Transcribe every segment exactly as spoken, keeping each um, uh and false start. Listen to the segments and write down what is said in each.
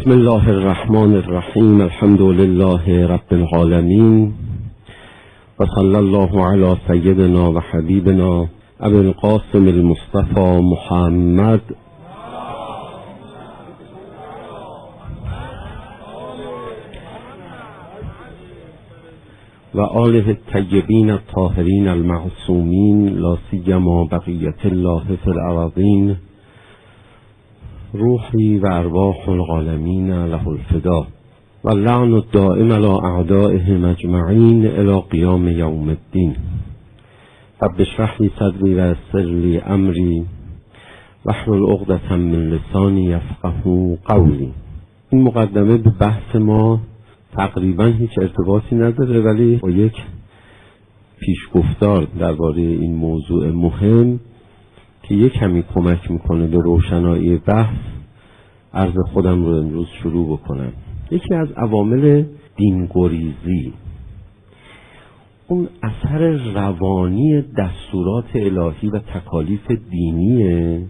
بسم الله الرحمن الرحیم. الحمد لله رب العالمین و صلی الله علی سیدنا و حبیبنا ابی القاسم المصطفى محمد و آله الطیبین الطاهرین المعصومین لا سیما بقیة الله فی الارضین روحی و ارواح العالمین له الفدا و اللعن الدائم علی اعدائهم اجمعین الی قیام یوم الدین. رب اشرح لی صدری و یسر لی امری واحلل عقدة من لسانی یفقهوا قولی. این مقدمه به بحث ما تقریبا هیچ ارتباطی نداره، ولی با یک پیشگفتار درباره این موضوع مهم که یک کمی کمک میکنه به روشنایی بحث عرض خودم رو امروز شروع بکنم. یکی از عوامل دینگریزی اون اثر روانی دستورات الهی و تکالیف دینیه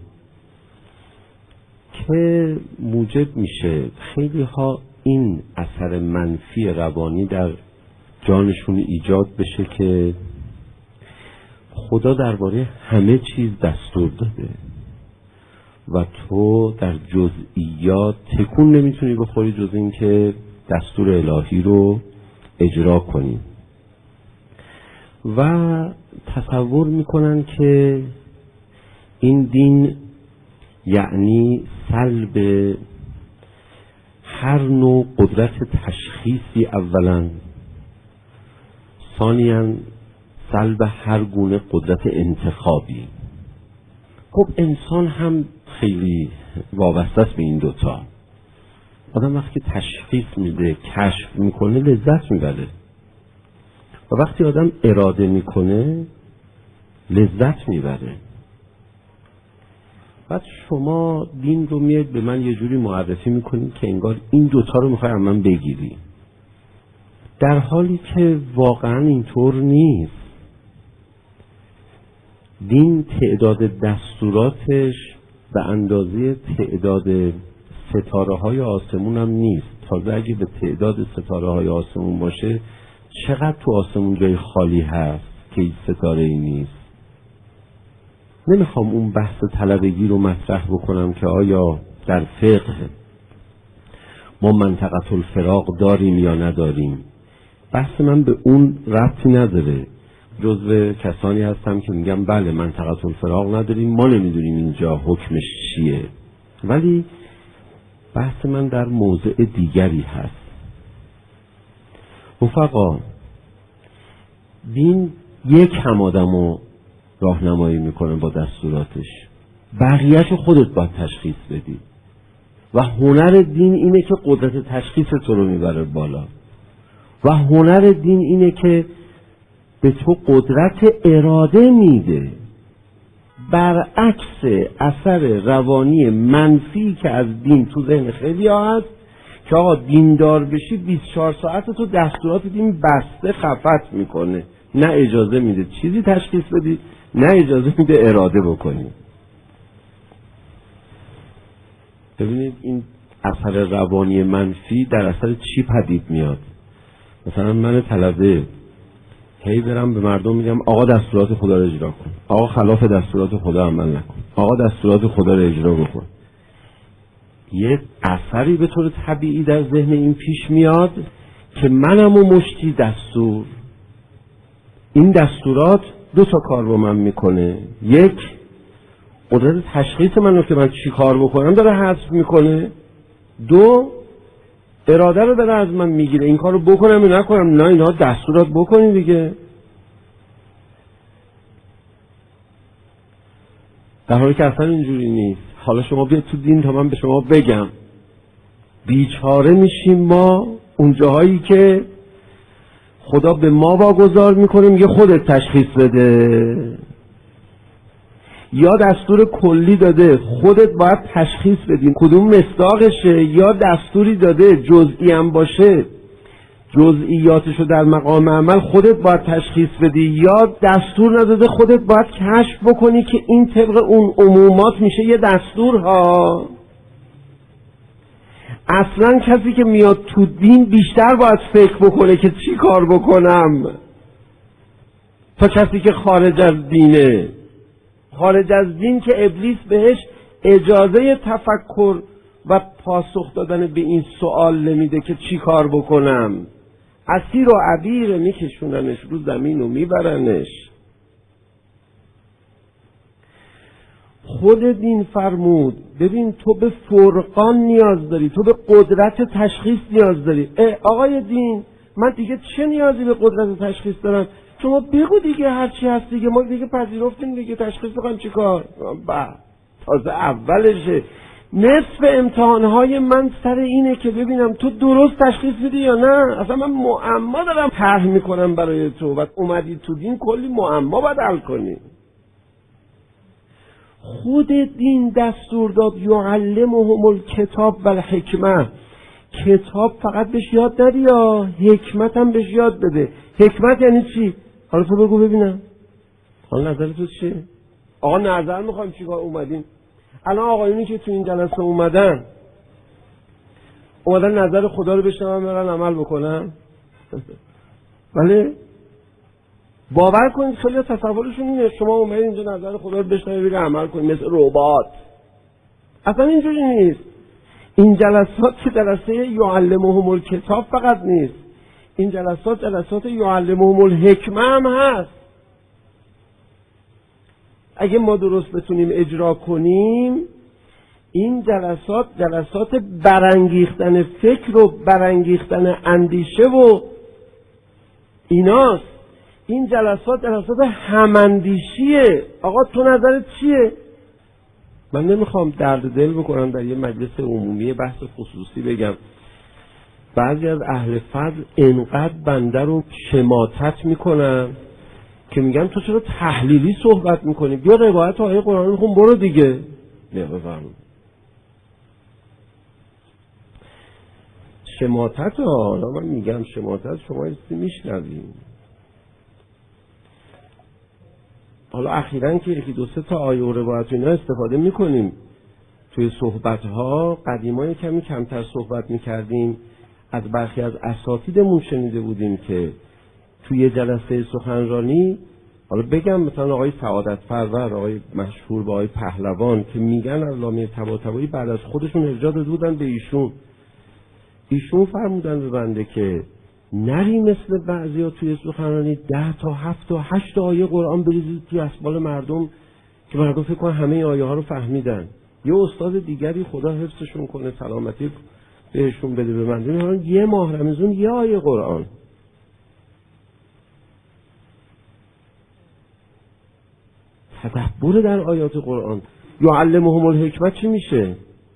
که موجب میشه خیلی ها این اثر منفی روانی در جانشون ایجاد بشه که خدا درباره همه چیز دستور داده و تو در جزئیات تکون نمیتونی بخوری جز این که دستور الهی رو اجرا کنی و تصور میکنن که این دین یعنی سلب هر نوع قدرت تشخیصی اولا، ثانیاً سلب هر گونه قدرت انتخابی. خب انسان هم خیلی وابسته است به این دوتا. آدم وقتی تشخیص میده، کشف میکنه، لذت میبره و وقتی آدم اراده میکنه لذت میبره. بعد شما دین رو میاد به من یه جوری معرفی میکنید که انگار این دوتا رو میخوای از من بگیری، در حالی که واقعا اینطور نیست. دین تعداد دستوراتش به اندازه تعداد ستاره های آسمون هم نیست. تازه اگه به تعداد ستاره های آسمون باشه، چقدر تو آسمون جای خالی هست که این ستاره ای نیست. نمیخوام اون بحث طلبگی رو مطرح بکنم که آیا در فقه ما منطقه الفراق داریم یا نداریم. بحث من به اون ربطی نداره. جزو کسانی هستم که میگم بله منطقه الفراق نداریم، ما نمیدونیم اینجا حکمش چیه، ولی بحث من در موضع دیگری هست. رفقا، دین یک هم آدمو راهنمایی میکنه با دستوراتش، بقیه‌شو خودت باید تشخیص بدی و هنر دین اینه که قدرت تشخیص تو رو میبره بالا و هنر دین اینه که به تو قدرت اراده میده، برعکس اثر روانی منفی که از دین تو ذهن خیلی ها هست که آقا دیندار بشی بیست و چهار ساعت تو دستورات دین بسته خفت میکنه، نه اجازه میده چیزی تشخیص بدی، نه اجازه میده اراده بکنی. ببینید این اثر روانی منفی در اثر چی پدید میاد؟ مثلا من طلبه هی برم به مردم میگم آقا دستورات خدا رو اجرا کن، آقا خلاف دستورات خدا عمل نکن، آقا دستورات خدا رو اجرا بکن. یه اثری به طور طبیعی در ذهن این پیش میاد که منم و مشتی دستور، این دستورات دو تا کار با من میکنه. یک، قدرت تشخیص منو که من چی کار بکنم داره حذف میکنه. دو، اراده رو داره از من میگیره، این کارو بکنم یا نکنم. نه، اینا دستورات بکنی دیگه. در حالی که اصلا اینجوری نیست. حالا شما بیاید تو دین تا من به شما بگم بیچاره میشیم ما اون جاهایی که خدا به ما واگذار میکنه میگه خودت تشخیص بده، یا دستور کلی داده خودت باید تشخیص بدیم کدوم مصداقشه، یا دستوری داده جزئی هم باشه جزئیاتشو در مقام عمل خودت باید تشخیص بدی، یا دستور نداده خودت باید کشف بکنی که این طبق اون عمومات میشه یه دستور ها. اصلا کسی که میاد تو دین بیشتر باید فکر بکنه که چی کار بکنم تا کسی که خارج از دینه. خارج از دین که ابلیس بهش اجازه تفکر و پاسخ دادن به این سوال نمیده که چی کار بکنم. اسیر و عبیر میکشوننش رو زمین و میبرنش. خود دین فرمود ببین تو به فرقان نیاز داری، تو به قدرت تشخیص نیاز داری. آقای دین من دیگه چه نیازی به قدرت تشخیص دارم؟ شما بگو دیگه هرچی هست دیگه، ما دیگه پذیرفتیم دیگه، تشخیص بخوایم چی کار؟ با تازه اولشه. نصف امتحانهای من سر اینه که ببینم تو درست تشخیص میدی یا نه. اصلا من معما دارم طرح میکنم برای تو و اومدی تو دین کلی معما باید حل کنی. خود دین دستور داد یعلمهم الکتاب و الحکمه، کتاب فقط بهش یاد ندی یا حکمت هم بهش یاد بده. حکمت یعنی چی؟ حالا تو بگو ببینم، حالا نظر تو چیه؟ آقا نظر میخوایم چیکار اومدیم؟ الان آقایونی که تو این جلسه اومدن اومدن نظر خدا رو بشنون برن عمل بکنن. ولی باور کنید خیلی تصورشون اینه شما اومدید اینجا نظر خدا رو بشنوید بگید عمل کنید مثل ربات. اصلا اینجوری نیست. این جلسات که جلسه یعلمهم الکتاب فقط نیست، این جلسات جلسات یعلمهم الحکمه هم هست. اگه ما درست بتونیم اجرا کنیم این جلسات جلسات برانگیختن فکر و برانگیختن اندیشه و ایناست. این جلسات جلسات هماندیشیه. آقا تو نظرت چیه؟ من نمیخوام درد دل بکنم در یه مجلس عمومی بحث خصوصی بگم بعضی از اهل فضل انقدر بنده رو شماتت میکنن که میگن تو چرا تحلیلی صحبت میکنی؟ بیا روایت آیه قرآن میخون برو دیگه. نه بفرمایید. شماتت ها، حالا من میگم شماتت شما ایستی میشنویم. حالا اخیراً که یکی دو سه تا آیه و روایت اینا استفاده میکنیم توی صحبت ها. قدیما کمی کمتر صحبت میکردیم. از برخی از اساتیدمون شنیده بودیم که توی جلسه سخنرانی، حالا بگم مثلا آقای سعادت پرور، آقای مشهور با آقای پهلوان که میگن علامه طباطبایی بعد از خودشون ارجاع داده بودن به ایشون، ایشون فرمودن به بنده که نری مثل بعضیا توی سخنرانی ده تا هفت تا هشت آیه قرآن بریزید توی اسبال مردم که مردم فکر کنن همه آیه ها رو فهمیدن. یه استاد دیگری خدا حفظشون کنه سلامتی بهشون بده به من، یه ماه رمضان یه آیه قرآن. تدبر در آیات قرآن. یعلمهم الحکمت چی میشه؟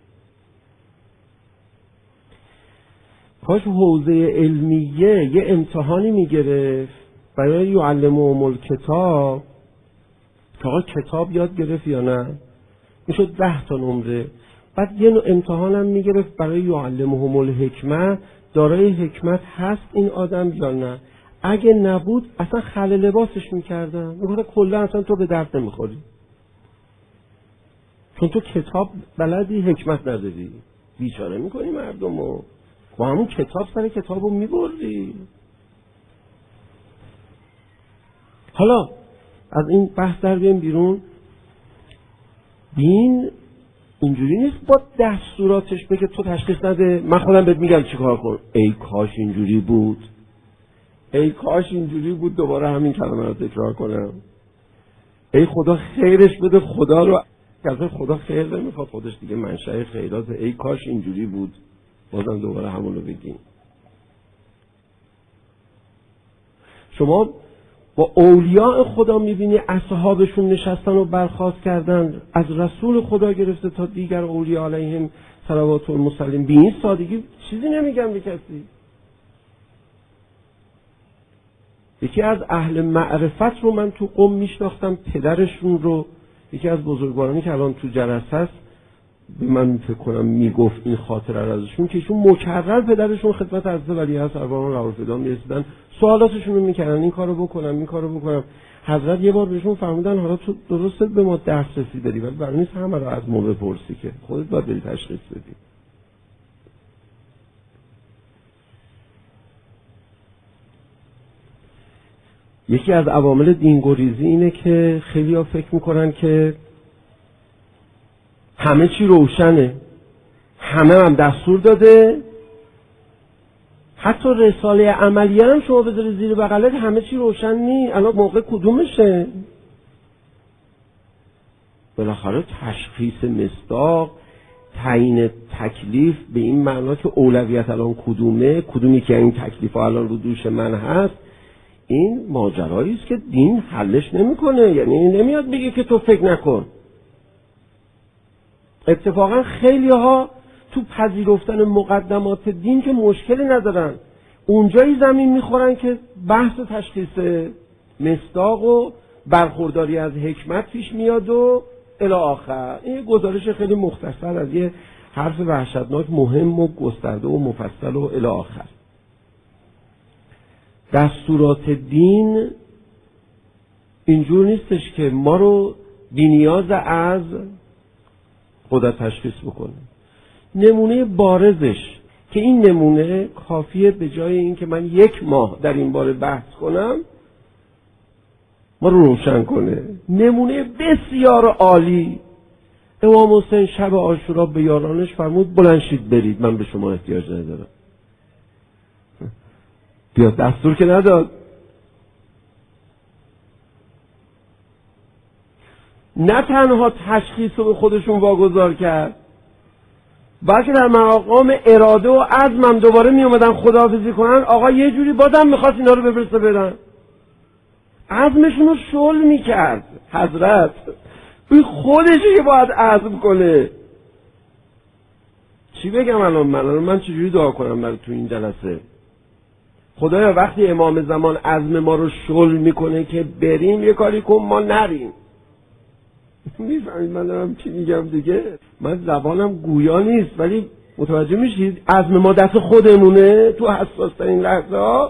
کاش حوزه علمیه یه امتحانی میگرفت برای یعلمهم الکتاب که آقا کتاب یاد گرفت یا نه، میشد ده تا نمره. بعد یه نوع امتحان هم میگرفت برای یعلمهم الحکمه، دارای حکمت هست این آدم یا نه. اگه نبود اصلا خل لباسش میکردن، میگفتن کلا اصلا تو به درد نمیخوری چون تو کتاب بلدی حکمت نداری. بیچاره میکنی مردمو، با همون کتاب سر کتابو میبردی. حالا از این بحث در بیایم بیرون. دین اینجوری نیست با دستوراتش بگه تو تشخیص نده من خودم بهت میگم چیکار کن. ای کاش اینجوری بود، ای کاش اینجوری بود. دوباره همین کلمه رو تکرار کنم. ای خدا خیرش بده. خدا رو از خدا خیر نمیخواد، خودش دیگه منشأ خیرات. ای کاش اینجوری بود. بازم دوباره همون رو بگیم. شما با اولیاء خدا میبینی اصحابشون نشستن و برخاست کردن، از رسول خدا گرفته تا دیگر اولیاء علیهم صلوات المسلم. بی این سادگی چیزی نمیگم به کسی. یکی از اهل معرفت رو من تو قم میشناختم، پدرشون رو، یکی از بزرگوارانی که الان تو جلسه است به من فکر کنم میگفت این خاطره ازشون که ایشون مکرر پدرشون خدمت حضرت ولیعصر سروران راولفدان میرسیدن، سوالاتشون رو میکردن، این کارو بکنم این کارو بکنم. حضرت یه بار بهشون فرمودن حالا تو درسته به ما دسترسی داری ولی برای نیست همه رو از ما بپرسی که خودت باید بری تشخیص بدی. یکی از عوامل دینگریزی اینه که خیلی ها فکر میکنن که همه چی روشنه، همه هم دستور داده، حتی رساله عملیه هم شما بذاری زیر بغلت همه چی روشن نی. الان موقع کدومشه؟ بالاخره تشخیص مصداق، تعیین تکلیف به این معنا که اولویت الان کدومه، کدومی که این تکلیف ها الان رو دوش من هست، این ماجرایی است که دین حلش نمیکنه. یعنی نمیاد بگه که تو فکر نکن. اتفاقا خیلی ها تو پذیرفتن مقدمات دین که مشکلی ندارن، اونجایی زمین میخورن که بحث تشخیص مصداق و برخورداری از حکمت پیش میاد و الی آخر. این گزارش خیلی مختصر از یه حرف وحشتناک مهم و گسترده و مفصل و الی آخر. دستورات دین اینجور نیستش که ما رو بی‌نیاز از خدا تشخیص بکنه. نمونه بارزش که این نمونه کافیه به جای این که من یک ماه در این باره بحث کنم ما رو روشن کنه. نمونه بسیار عالی، امام حسین شب عاشورا به یارانش فرمود بلند شید برید، من به شما احتیاج ندارم. بیا دستور که نداد. نه تنها تشخیص رو به خودشون واگذار کرد، بلکه در مقام اراده و عزمم دوباره می اومدن خداحافظی کنن. آقا یه جوری بازم میخواست اینا رو بفرسته بدن، عزمشون رو شل میکرد. حضرت این خودشه که باید عزم کنه. چی بگم الان من الان من چجوری دعا کنم برای تو این جلسه؟ خدایا وقتی امام زمان عزم ما رو شل میکنه که بریم یه کاری کن ما نریم. میفهمید من دارم چی میگم دیگه؟ من زبانم گویا نیست ولی متوجه میشید عزم ما دست خودمونه تو حساس ترین لحظه ها.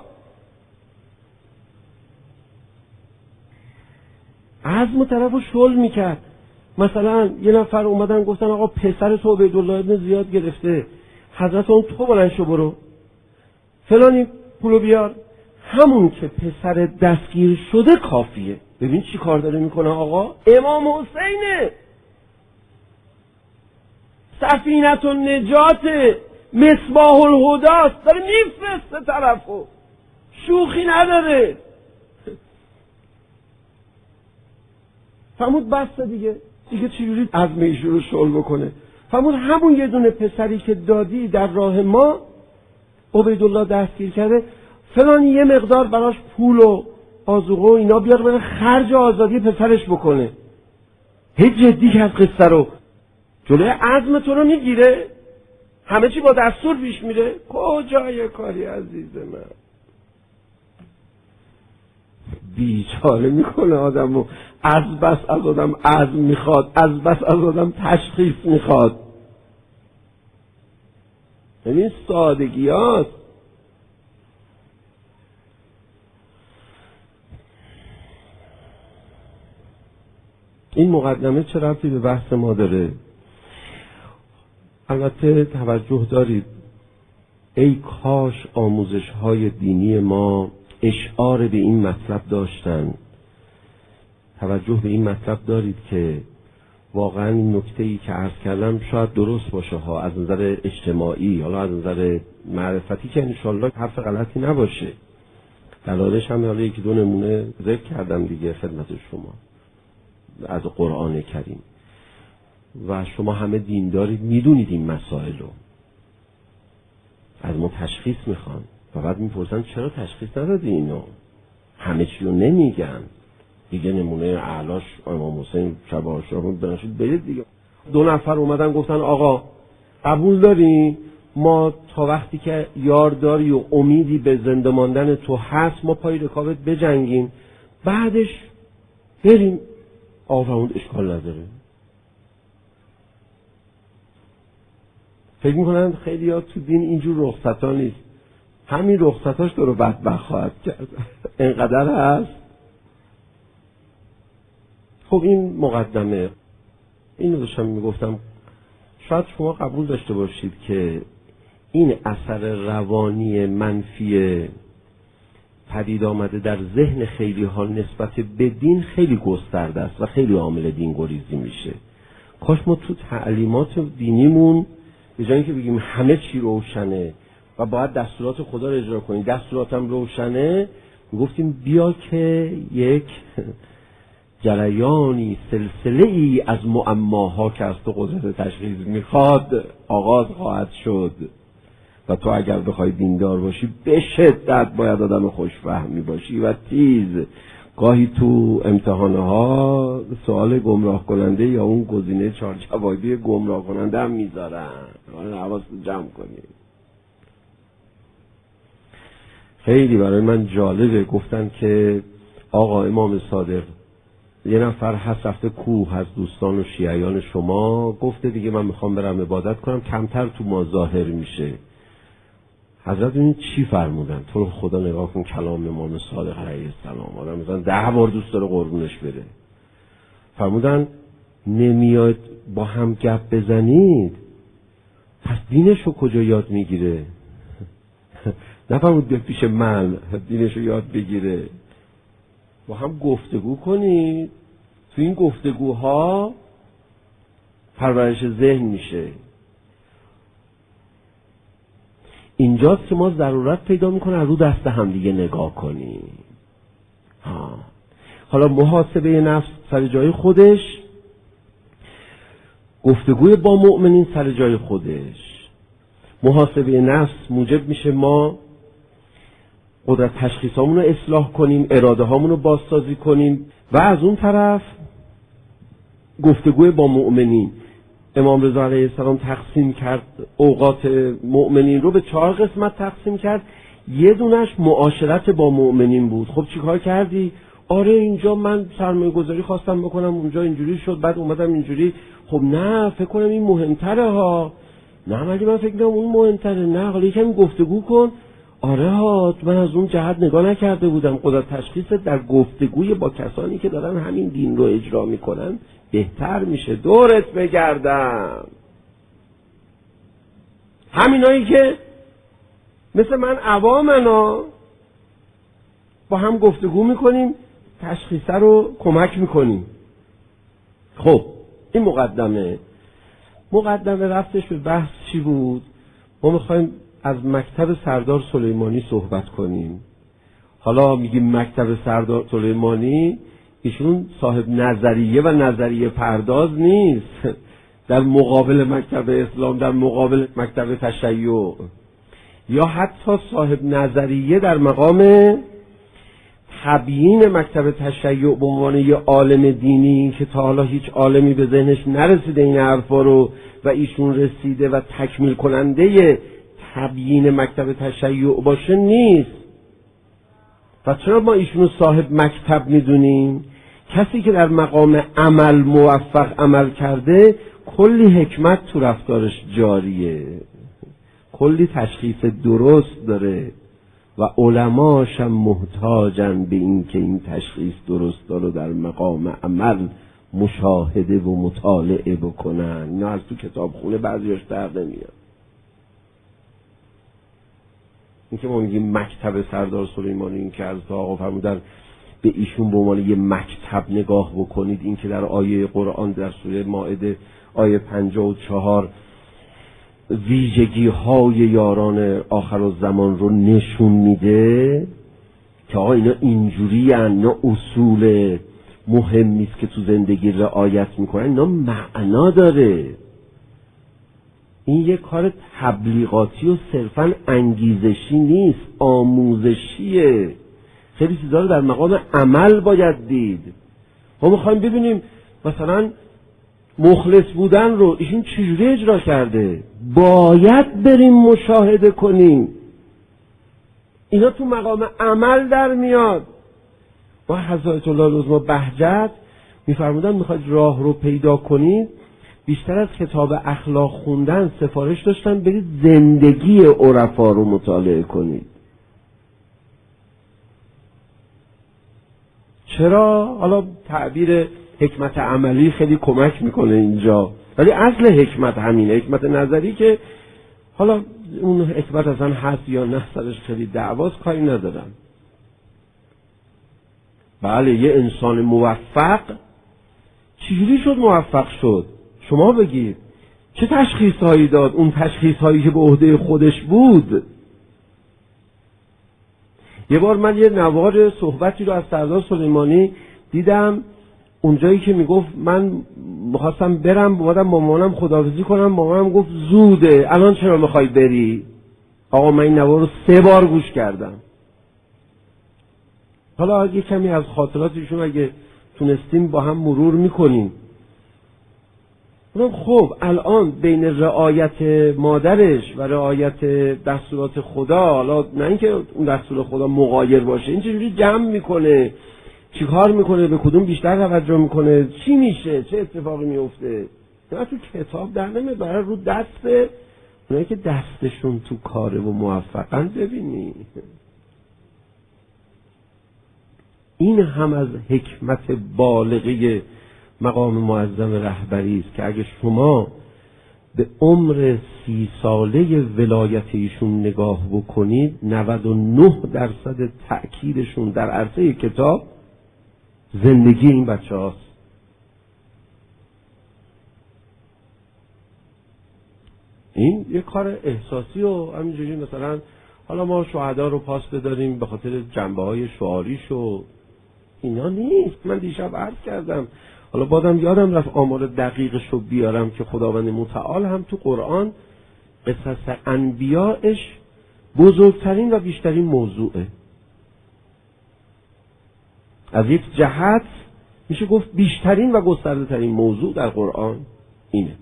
عزم طرف رو شل میکرد. مثلا یه نفر اومدن گفتن آقا پسر تو عبیدالله ابن زیاد گرفته، حضرت اون تو بلند شو برو فلانی پولو بیار. همون که پسر دستگیر شده کافیه. ببین چی کار داره میکنه آقا؟ امام حسینه، سفینت النجات، مصباح الهداست، داره میفرسته طرفو، شوخی نداره. فرمود بسته دیگه دیگه چجوری عزم ایشون رو شل بکنه؟ فرمود همون یه دونه پسری که دادی در راه ما عبیدالله دستگیر کرده، فلان یه مقدار براش پول و آذوقه و اینا بیار بره خرج آزادی پسرش بکنه. هیچ جدی که از قصه رو جلوی عزم تو رو میگیره، همه چی با دستور پیش میره. کجای کاری عزیز من؟ بیچاره میکنه آدمو. از بس از آدم عزم میخواد، از بس از آدم تشخیص میخواد. یعنی سادگیات. این مقدمه چه ربطی به بحث ما داره؟ البته توجه دارید ای کاش آموزش های دینی ما اشعار به این مطلب داشتن. توجه به این مطلب دارید که واقعا این نکته‌ای که عرض کردم شاید درست باشه ها از نظر اجتماعی، حالا از نظر معرفتی که انشالله حرف غلطی نباشه. دلالش هم حالا یکی دو نمونه ذکر کردم دیگه خدمت شما از قرآن کریم و شما همه دیندارید، میدونید این مسائل رو. از ما تشخیص میخوان و بعد میپرسن چرا تشخیص ندادی اینو؟ همه چی رو نمیگن دیگه. نمونه اعلاش امام حسین شب عاشورا بنشید برید دیگه. دو نفر اومدن گفتن آقا قبول داری ما تا وقتی که یار داری و امیدی به زنده ماندن تو هست ما پای رکابت بجنگیم بعدش بریم. آفرمود اشکال نداره. فکر میکنن خیلی ها تو دین اینجور رخصت ها نیست. همین رخصتاش تو رو بدبخت خواهد کرد. انقدر هست. خب این مقدمه. اینو داشتم میگفتم شاید شما قبول داشته باشید که این اثر روانی منفی پدید آمده در ذهن خیلی ها نسبت به دین خیلی گسترده است و خیلی عامل دین گریزی میشه. کاش ما تو تعلیمات دینیمون به جای اینکه بگیم همه چی روشنه و باید دستورات خدا رو اجرا کنیم، دستوراتم روشنه، گفتیم بیا که یک جریانی سلسله ای از معماها که از تو قدرت تشخیص میخواد آغاز خواهد شد و تو اگر بخوای دیندار باشی به شدت باید آدم خوشفهمی باشی و تیز. گاهی تو امتحانها سوال گمراه کننده یا اون گزینه چهار جوابی گمراه کننده هم میذارن، حواست جمع کنی. خیلی برای من جالبه، گفتن که آقا امام صادق یه نفر هست رفته کوه از دوستان و شیعیان شما، گفته دیگه من میخوام برم عبادت کنم، کمتر تو ما ظاهر میشه. حضرت این چی فرمودن؟ تو رو خدا نگاه کن کلام امام صادق علیه السلام، آدم مثلا ده بار دوست داره قربونش بره. فرمودن نمیاد با هم گپ بزنید پس دینشو کجا یاد میگیره؟ نفرمود بیاد پیش من دینشو یاد بگیره، با هم گفتگو کنید، تو این گفتگوها پرورش ذهن میشه. اینجاست که ما ضرورت پیدا میکنه از رو دست هم دیگه نگاه کنیم. ها. حالا محاسبه نفس سر جای خودش، گفتگوی با مؤمنین سر جای خودش. محاسبه نفس موجب میشه ما قدرت تشخیصامون رو اصلاح کنیم، اراده هامون رو بازسازی کنیم. و از اون طرف گفتگوی با مؤمنین، امام رضا علیه السلام تقسیم کرد اوقات مؤمنین رو به چهار قسمت تقسیم کرد، یه دونش معاشرت با مؤمنین بود. خب چیکار کردی؟ آره اینجا من سرمایه گذاری خواستم بکنم اونجا اینجوری شد بعد اومدم اینجوری. خب نه فکر کنم این مهمتره ها. نه ولی من فکر کنم اون مهمتره. نه حالا یکم گفتگو کن. آره ها من از اون جهت نگاه نکرده بودم. قدرت تشخیص در گفتگوی با کسانی که دارن همین دین رو اجرا میکنن بهتر میشه. دورت بگردم همینایی که مثل من عوامنا با هم گفتگو میکنیم، تشخیصه رو کمک میکنیم. خب این مقدمه مقدمه رفتش به بحث چی بود؟ ما میخوایم از مکتب سردار سلیمانی صحبت کنیم. حالا میگیم مکتب سردار سلیمانی، ایشون صاحب نظریه و نظریه پرداز نیست در مقابل مکتب اسلام، در مقابل مکتب تشیع، یا حتی صاحب نظریه در مقام تبیین مکتب تشیع به عنوان یه عالم دینی که تا حالا هیچ عالمی به ذهنش نرسیده این حرفا رو و ایشون رسیده و تکمیل کننده تبیین مکتب تشیع باشه نیست. و چرا ما ایشونو صاحب مکتب میدونیم؟ کسی که در مقام عمل موفق عمل کرده کلی حکمت تو رفتارش جاریه، کلی تشخیص درست داره و علماش هم محتاجن به این که این تشخیص درست رو در مقام عمل مشاهده و مطالعه بکنن. اینا از تو کتابخونه بعضیاش در نمیاد. این که ما میگیم مکتب سردار سلیمانی، این که از آقا فرمودن به ایشون به عنوان یه مکتب نگاه بکنید، این که در آیه قرآن در سوره مائده آیه پنجاه و چهار ویژگی های یاران آخرالزمان رو نشون میده که آقا اینا اینجوری هن، اینا اصول مهمی است که تو زندگی رعایت میکنن، اینا معنا داره. این یه کار تبلیغاتی و صرفا انگیزشی نیست، آموزشیه. خیلی چیزا رو در مقام عمل باید دید. ما میخوایم ببینیم مثلا مخلص بودن رو ایشون چجوری اجرا کرده، باید بریم مشاهده کنیم. اینا تو مقام عمل در میاد. با حضرت الله العظمی بهجت میفرمودن میخواید راه رو پیدا کنید، بیشتر از کتاب اخلاق خوندن سفارش داشتن برید زندگی عرفا رو مطالعه کنید. چرا؟ حالا تعبیر حکمت عملی خیلی کمک میکنه اینجا، ولی اصل حکمت همینه. حکمت نظری که حالا اون حکمت اصلا هست یا نه سرش خیلی دعواست، کاری ندارم. بله یه انسان موفق چجوری شد موفق شد؟ شما بگید چه تشخیص هایی داد؟ اون تشخیص هایی که به عهده خودش بود. یه بار من یه نوار صحبتی رو از سردار سلیمانی دیدم، اونجایی که میگفت من میخواستم برم اومدم با مامانم خداحافظی کنم، مامانم گفت زوده الان چرا میخوای بری؟ آقا من این نوار رو سه بار گوش کردم. حالا اگه کمی از خاطراتشون اگه تونستیم با هم مرور میکنیم. خب الان بین رعایت مادرش و رعایت دستورات خدا، حالا نه اینکه اون دستور خدا مغایر باشه، این چجوری جمع میکنه، چی کار میکنه، به کدوم بیشتر توجه میکنه، چی میشه، چه اتفاقی میفته؟ نه تو کتاب در نمیاد، برای رو دست اونایی که دستشون تو کاره و موفقن ببینی. این هم از حکمت بالغه مقام معظم رهبری است که اگه شما به عمر سی ساله ولایت ایشون نگاه بکنید، نود و نه درصد تأکیدشون در عرصه کتاب زندگی این بچه هاست. این یه کار احساسی و همینجوری مثلا حالا ما شهدا رو پاس بداریم به خاطر جنبه های شعاریش و اینا نیست. من دیشب عرض کردم، حالا بادم یادم رفت آمار دقیقش رو بیارم که خداوند متعال هم تو قرآن قصص انبیاءش بزرگترین و بیشترین موضوعه. از یک جهت میشه گفت بیشترین و گسترده ترین موضوع در قرآن اینه.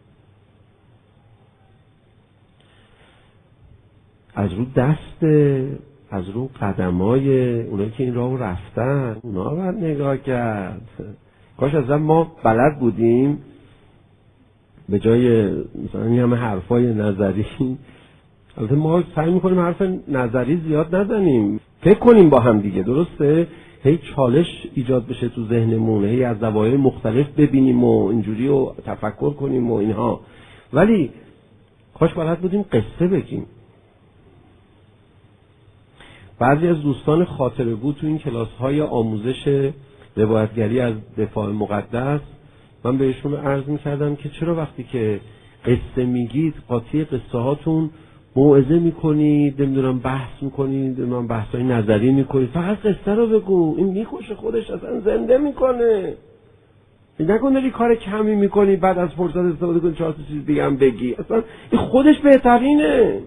از رو دست، از رو قدمای اونایی که این راهو رفتن اونا باید نگاه کرد. کاش اصلا ما بلد بودیم به جای مثلا این همه حرفای نظری، البته ما سعی میکنیم حرف نظری زیاد نزنیم، فکر کنیم با هم دیگه، درسته؟ هی چالش ایجاد بشه تو ذهنمون، هی از زوایای مختلف ببینیم و اینجوری و تفکر کنیم و اینها، ولی کاش بلد بودیم قصه بگیم. بعضی از دوستان خاطره‌گو تو این کلاس‌های آموزش روایتگری از دفاع مقدس من بهشون عرض می‌کردم که چرا وقتی که قصه میگید قاطی قصه هاتون موعظه میکنید، نمیدونم بحث میکنید، نمیدونم بحثای نظری میکنید، فقط قصه رو بگو، این میکشه خودش، اصلا زنده میکنه. نکن داری کار کمی میکنی بعد از فرصت استفاده کنی چهار تا چیز دیگه هم بگی، اصلا این خودش بهترینه.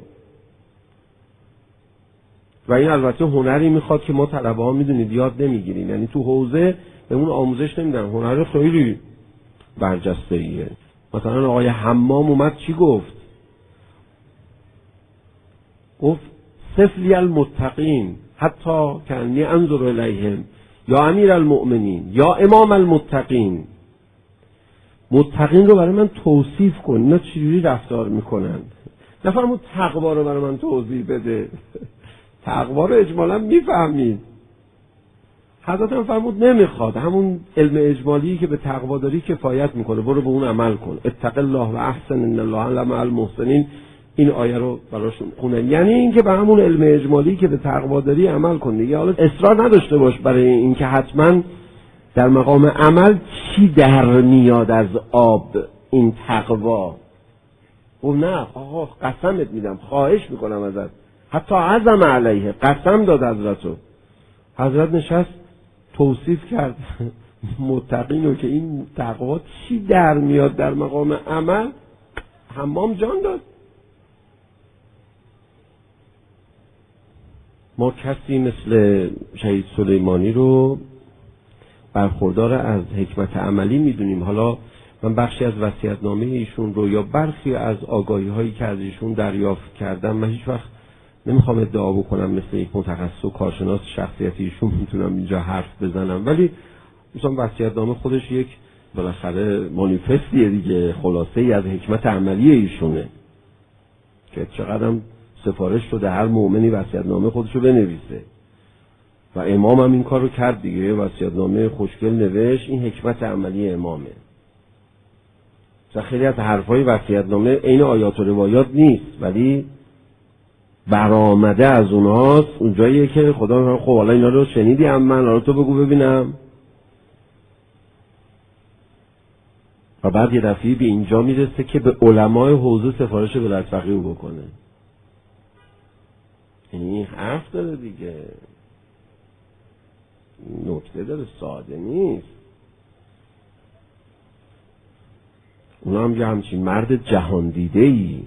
و این البته هنری میخواد که ما طلبه ها میدونید یاد نمیگیریم، یعنی تو حوزه به اون آموزش نمیدن، هنر خیلی برجسته ایه. مثلا آقای حمام اومد چی گفت؟ گفت سفلی المتقین حتی کنی انظر الیهم یا امیر المؤمنین یا امام المتقین. متقین رو برای من توصیف کن، اینا چجوری رفتار میکنن. نفرمود تقوا رو برای من توضیح بده. تقوا رو اجمالا میفهمید. حضرت هم فرمود نمیخواد، همون علم اجمالی که به تقوا داری کفایت میکنه، برو به اون عمل کن. اتق الله و احسن ان الله لمع المحسنین. این آیه رو براشون خونن، یعنی اینکه به همون علم اجمالی که به تقوا داری عمل کن دیگه. حالا اصرار نداشته باش برای اینکه حتما در مقام عمل چی در میاد از آب این تقوا. او نه آقا قسمت میدم، خواهش میکنم ازت، حتی عزم علیه، قسم داد حضرتو. حضرت نشست توصیف کرد متقینو که این تقوا چی در میاد در مقام عمل. حمام جان داد. ما کسی مثل شهید سلیمانی رو برخوردار از حکمت عملی میدونیم. حالا من بخشی از وصیت‌نامه ایشون رو یا برخی از آگاهی هایی که از ایشون دریافت کردم، من هیچ وقت نمیخوام ادعا بکنم مثل یک متخصص و کارشناس شخصیت ایشون میتونم اینجا حرف بزنم، ولی مثلا وصیت‌نامه خودش یک بالاخره مانیفستیه دیگه، خلاصه ای از حکمت عملی ایشونه که چقدرم سفارش شده هر مؤمنی وصیت‌نامه خودشو بنویسه و امام هم این کار رو کرد دیگه، وصیت‌نامه خوشگل نوشت. این حکمت عملی امامه. خیلی از حرفای وصیت‌نامه عین آیات و روایات نیست، ولی برآمده از اونهاست، اونجاییه که خدا میگه خب حالا اینا رو شنیدی، هم من حالا تو بگو ببینم. و بعد یه دفعه به اینجا میرسه که به علمای حوزه سفارش ولایت فقیه بکنه. این حرف داره دیگه، نکته داره، ساده نیست. اونا هم یه همچین مرد جهان دیده ای.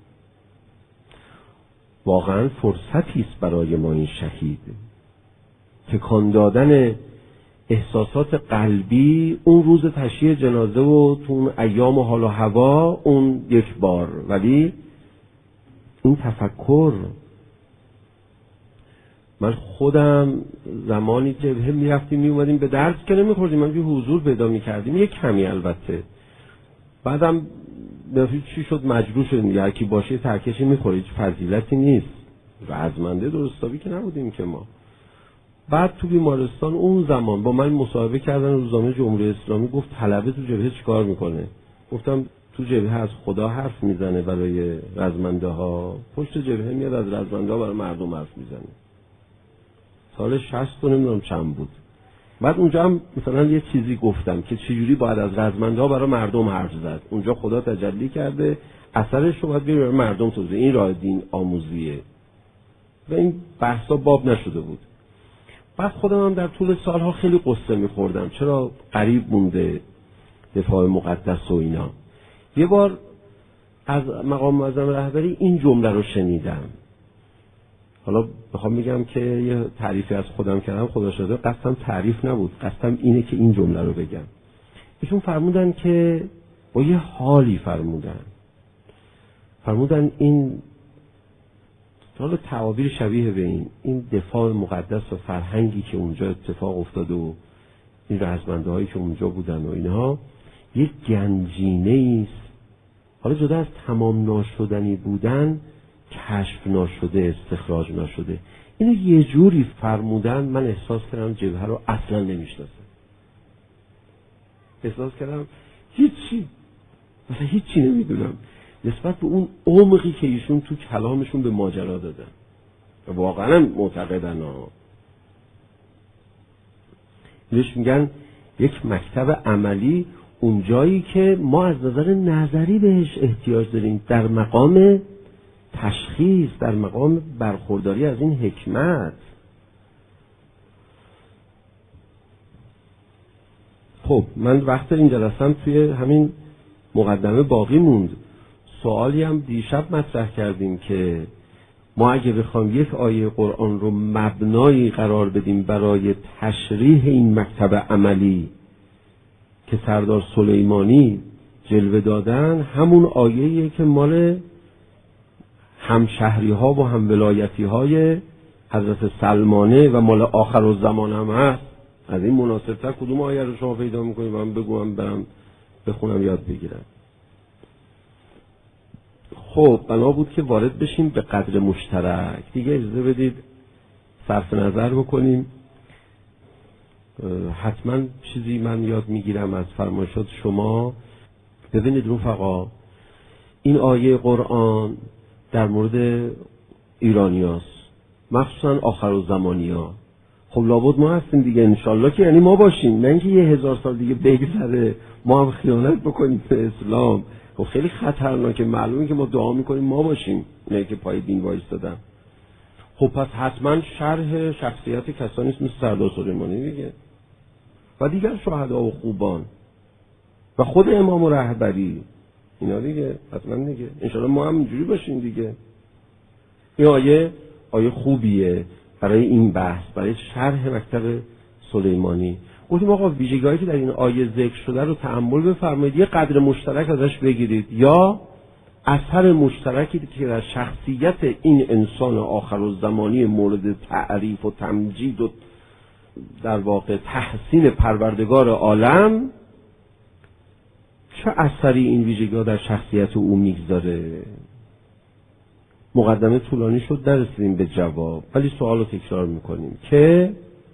واقعا فرصتی است برای ما این شهید، تکان دادن احساسات قلبی اون روز تشییع جنازه و تو اون ایام و حال و هوا اون یک بار، ولی این تفکر. من خودم زمانی جبهه میرفتیم میومدیم به درس که نمیخوردیم، من که حضور پیدا میکردیم یک کمی البته، بعدم نفید چی شد مجبور شدیم هر کی باشه ترکشی میخوره، هیچ فضیلتی نیست، رزمنده درستابی که نبودیم که ما. بعد تو بیمارستان اون زمان با من مصاحبه کردن روزنامه جمهوری اسلامی، گفت طلبه تو جبهه چیکار میکنه؟ گفتم تو جبهه از خدا حرف میزنه برای رزمنده ها، پشت جبهه میاد از رزمنده ها برای مردم حرف میزنه. سال شصت و نمیدونم چند بود. بعد اونجا هم مثلا یه چیزی گفتم که چجوری باید از رزمنده ها برای مردم حرف زد. اونجا خدا تجلی کرده، اثرش رو باید برای مردم توضیح، این راه دین آموزیه و این بحثا باب نشده بود. بعد خودم هم در طول سالها خیلی قصه میخوردم چرا غریب مونده دفاع مقدس و اینا. یه بار از مقام معظم رهبری این جمله رو شنیدم، حالا بخوام بگم که یه تعریفی از خودم کردم، خدا شده قصدم تعریف نبود، قصدم اینه که این جمله رو بگم. ایشون فرمودن که با یه حالی فرمودن فرمودن این حالا تعابیر شبیه به این این دفاع مقدس و فرهنگی که اونجا اتفاق افتاده و این رزمنده هایی که اونجا بودن و اینها یک گنجینه است، حالا جدا از تمام ناشدنی بودن، کشف ناشده، استخراج ناشده. اینو یه جوری فرمودن من احساس کردم جبهه رو اصلا نمیشناسه، احساس کردم هیچی، مثلا هیچی نمیدونم نسبت به اون عمقی که ایشون تو کلامشون به ماجرا دادن و واقعا معتقدن ها. بهش میگن یک مکتب عملی، اون جایی که ما از نظر نظری بهش احتیاج داریم در مقام تشخیص، در مقام برخورداری از این حکمت. خب من وقت این جلسم توی همین مقدمه باقی موند. سوالی هم دیشب مطرح کردیم که ما اگه بخوام یک آیه قرآن رو مبنایی قرار بدیم برای تشریح این مکتب عملی که سردار سلیمانی جلوه دادن، همون آیه‌ایه که مال همشهری ها و هم ولایتی های حضرت سلمانه و مال آخر الزمان هم هست. از این مناسبتر کدوم آیه رو شما پیدا میکنید؟ من بگوام برم بخونم یاد بگیرم. خب بنا بود که وارد بشیم به قدر مشترک. دیگه اجازه بدید صرف نظر بکنیم. حتما چیزی من یاد میگیرم از فرمایشات شما. ببینید رفقا، این آیه قرآن در مورد ایرانی هست، مخصوصا آخر الزمانی ها. خب لابد ما هستیم دیگه انشالله، که یعنی ما باشیم، نه اینکه یه هزار سال دیگه بگذره ما هم خیانت بکنیم به اسلام. خب خیلی خطرناکه. معلومه که ما دعا میکنیم ما باشیم نه که پای دین وایستادن. خب پس حتما شرح شخصیت کسانی است مثل سردار سلیمانی دیگه و دیگر شهدا و خوبان و خود امام رهبری، اینا دیگه حتما دیگه انشالله ما هم اینجوری باشیم دیگه. این آیه آیه خوبیه برای این بحث، برای شرح مکتب سلیمانی. گفتیم آقا ویژگی‌هایی که در این آیه ذکر شده رو تأمل بفرمایید، یه قدر مشترک ازش بگیرید یا اثر مشترکی که در شخصیت این انسان آخرالزمانی مورد تعریف و تمجید و در واقع تحسین پروردگار عالم، چه اثری این ویژگی‌ها در شخصیت او میگذاره. مقدمه طولانی شد نرسیدیم به جواب، ولی سوال رو تکرار میکنیم که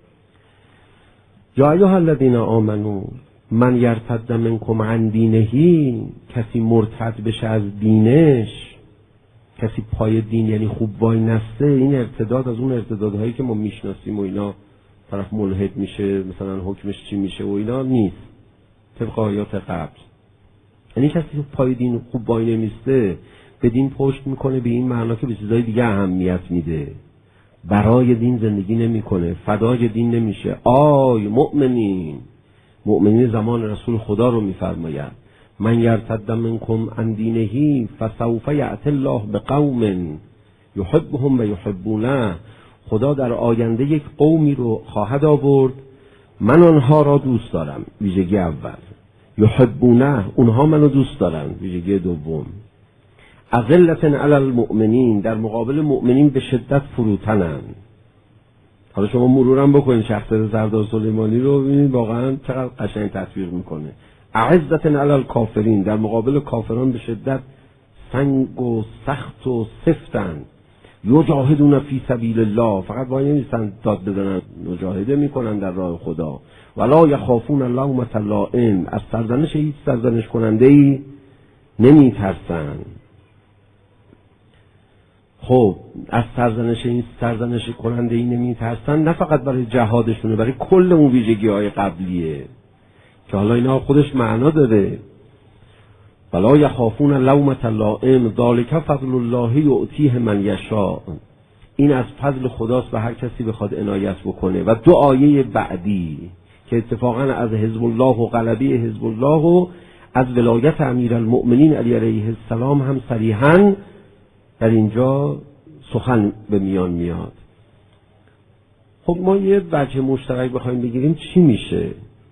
یا ایها الذین آمنو من یرتد منکم عن دینه، کسی مرتد بشه از دینش، کسی پای دین یعنی خوب وای نسته، این ارتداد از اون ارتدادهایی که ما میشناسیم و اینا، طرف ملحد میشه مثلا حکمش چی میشه و اینا نیست، طبق آیات قبل. یعنی کسی که پای دین خوب وای نمیسته به دین پشت میکنه به این معنا که به چیزای دیگه اهمیت میده، برای دین زندگی نمیکنه، فدای دین نمیشه. آی مؤمنین، مؤمنین زمان رسول خدا رو میفرماید من یرتد منکم عن دینه فسوف یأتی الله بقوم یحبهم و یحبونه. خدا در آینده یک قومی رو خواهد آورد من آنها را دوست دارم، ویژگی اول. یحبونه، اونها منو دوست دارن، ویژگی دوم. اذلة علی المؤمنین، در مقابل مؤمنین به شدت فروتنن. حالا شما مرورم بکنید شخصیت سردار سلیمانی رو ببینید واقعا چقدر قشنگ تصویر میکنه. اعزة علی الکافرین، در مقابل کافران به شدت سنگ و سخت و سفتن. یجاهدون فی سبیل الله، فقط وای نمیستن داد بزنن، مجاهده میکنن در راه خدا. ولا یخافون لومة لائم، از سرزنش هیچ سرزنش کننده ای نمیترسن. خب از سرزنش این سرزنش کننده ای نمیترسن، نه فقط برای جهادشونه، برای کل اون ویژگی های قبلیه که حالا اینا خودش معنا داره. ولا یخافون لومة لائم ذلک فضل الله یؤتیه من یشاء، این از فضل خداست به هر کسی بخواد عنایت بکنه. و دو آیه بعدی که اتفاقا از حزب الله و غلبه حزب الله و از ولایت امیرالمؤمنین علی علیه السلام هم صریحاً در اینجا سخن به میان میاد. خب ما یه وجه مشترک بخوایم بگیریم چی میشه؟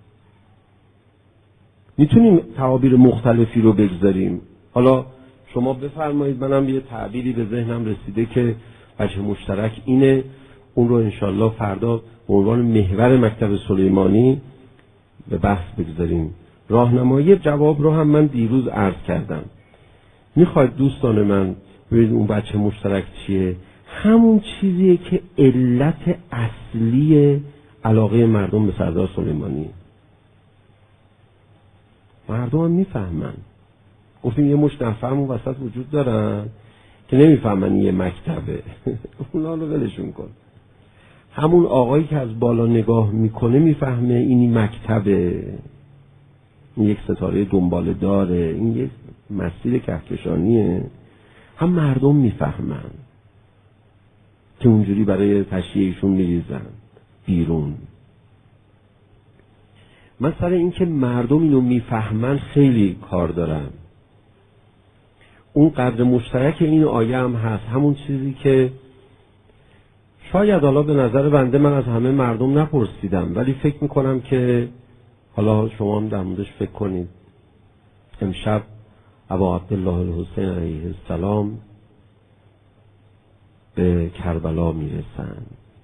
میتونیم تعابیر مختلفی رو بگذاریم. حالا شما بفرمایید، منم یه تعبیری به ذهنم رسیده که وجه مشترک اینه، اون رو انشالله فردا به عنوان محور مکتب سلیمانی به بحث بگذاریم. راهنمایی جواب رو هم من دیروز عرض کردم. میخواید دوستان من ببینید اون بچه مشترک چیه؟ همون چیزیه که علت اصلی علاقه مردم به سردار سلیمانی. مردم هم میفهمن. گفتیم یه مشت نفهم اون وسط وجود دارن که نمیفهمن یه مکتبه. اونا رو ولشون کن. همون آقایی که از بالا نگاه میکنه میفهمه اینی مکتبه، این یک ستاره دنباله داره، این یک مسیر کهکشانیه. هم مردم میفهمن که اونجوری برای تشییعشون میریزن بیرون. من سر این که مردم اینو میفهمن خیلی کار دارم. اون قدر مشترک این آیه هم هست، همون چیزی که شاید حالا به نظر بنده من از همه مردم نپرسیدم، ولی فکر میکنم که حالا شما هم در موردش فکر کنید. امشب ابا عبدالله الحسین علیه السلام به کربلا میرسن.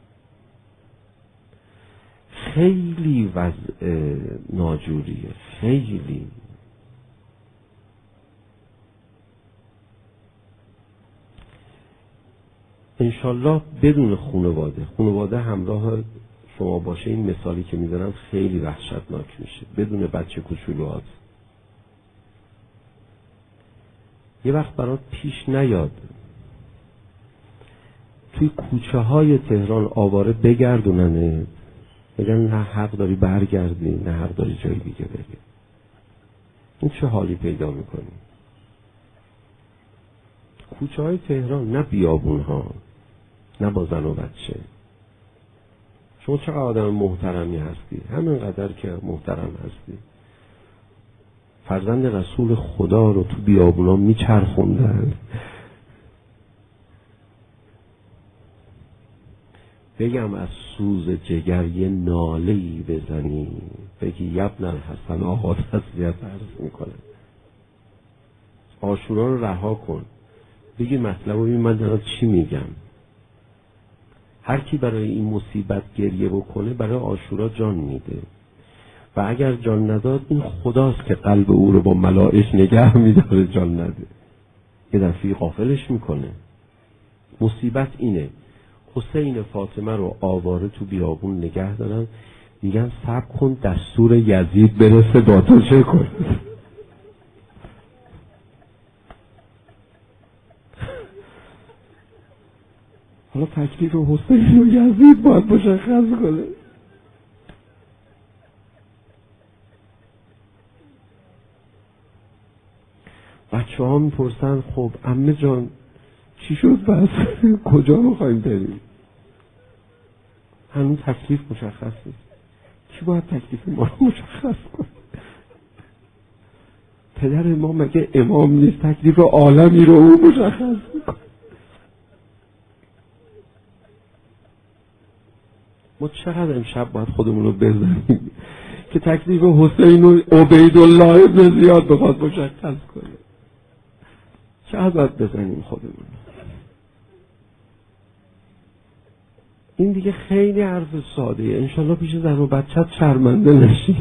خیلی وضع ناجوریه، خیلی. انشالله بدون خانواده، خانواده همراه شما باشه، این مثالی که میزنم خیلی وحشتناک میشه. بدون بچه کوچولوات یه وقت برات پیش نیاد توی کوچه های تهران آواره بگردوننه، بگن نه حق داری برگردی، نه حق داری جای دیگه بری. این چه حالی پیدا میکنی؟ کوچه های تهران، نه بیابون ها، نه با زن و بچه. شما چقدر آدم محترمی هستی، همینقدر که محترم هستی. فرزند رسول خدا رو تو بیابونا میچرخوندن. بگم از سوز جگر یه ناله‌ای بزنی، بگی یبن الحسن، آقا تسلیت عرض میکنه. عاشورا رو رها کن، بگی مطلب رو ببین من دارم چی میگم. هر کی برای این مصیبت گریه بکنه برای عاشورا جان میده، و اگر جان نداد این خداست که قلب او رو با ملائک نگه میداره جان نده، یه دفعه غافلش میکنه. مصیبت اینه. حسین فاطمه رو آواره تو بیابون نگه دارن، میگن صبر کن دستور یزید برسه با تو چه کن. حالا تکلیف حسین و یزید باید مشخص کنه. بچه ها میپرسن خب عمه جان چی شد بس؟ کجا میخوایم بریم؟ هنوز تکلیف مشخص نیست. کی باید تکلیف ما رو مشخص کنه؟ پدر ما مگه امام نیست تکلیف عالمی رو او مشخص میکنه؟ ما چقدر امشب باید خودمون رو بزنیم که تکلیف حسین و عبیدالله ابن زیاد بخواد مشخص کنه؟ چقدر باید بزنیم خودمون؟ این دیگه خیلی حرف ساده ای. انشالله پیش زن و بچت شرمنده نشی.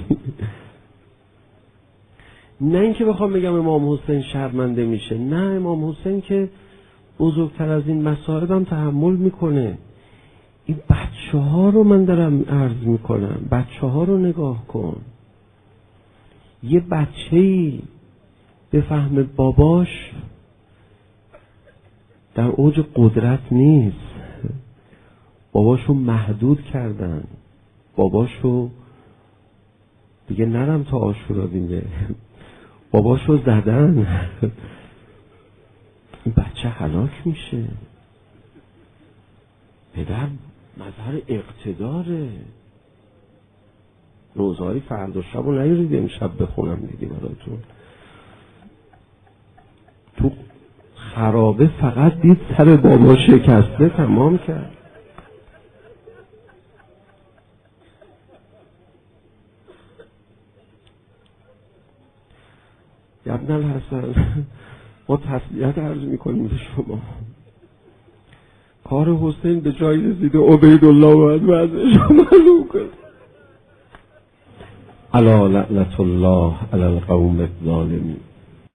نه اینکه بخوام بگم امام حسین شرمنده میشه، نه، امام حسین که بزرگتر از این مصائب هم تحمل میکنه. این بچه ها رو من دارم عرض میکنم، بچه ها رو نگاه کن. یه بچه‌ای به فهم باباش در اوج قدرت نیست، باباشو محدود کردن، باباشو دیگه نرم تا عاشورا دیگه، باباشو زدن. این بچه هلاک میشه. پدر مظهر اقتداره. روزهای فردا شب رو نیارید امشب بخونم دیگه براتون. تو خرابه فقط دید سر بابا شکسته، تمام کرد. ابن الحسن، ما تسلیت عرض میکنیم به شما. کار حسین به جای رسیده، عبیدالله باید وضعش معلوم کنه. الا لعنت الله علی القوم الظالمین.